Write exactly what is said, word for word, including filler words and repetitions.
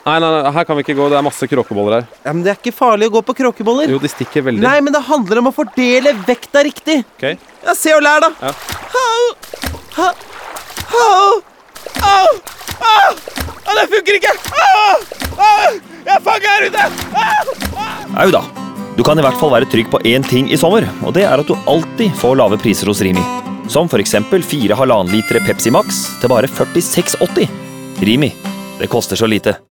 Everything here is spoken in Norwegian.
Nei, nei, nei, her kan vi ikke gå, det er masse kråkeboller her. Ja, men det er ikke farlig å gå på kråkeboller. Jo, de stikker veldig. Nei, men det handler om å fordele vekta riktig. Ok. Ja, se og lær da. Ja. Au, ha, au, au, au. Ja, det funker ikke. Au, au, jeg fanger her ute. Au, au. Au da. Du kan i hvert fall være trygg på én ting i sommer, og det er at du alltid får lave priser hos Rimi. Som for eksempel fire halvannen litere Pepsi Max til bare førtiseks åtti. Rimi, det koster så lite.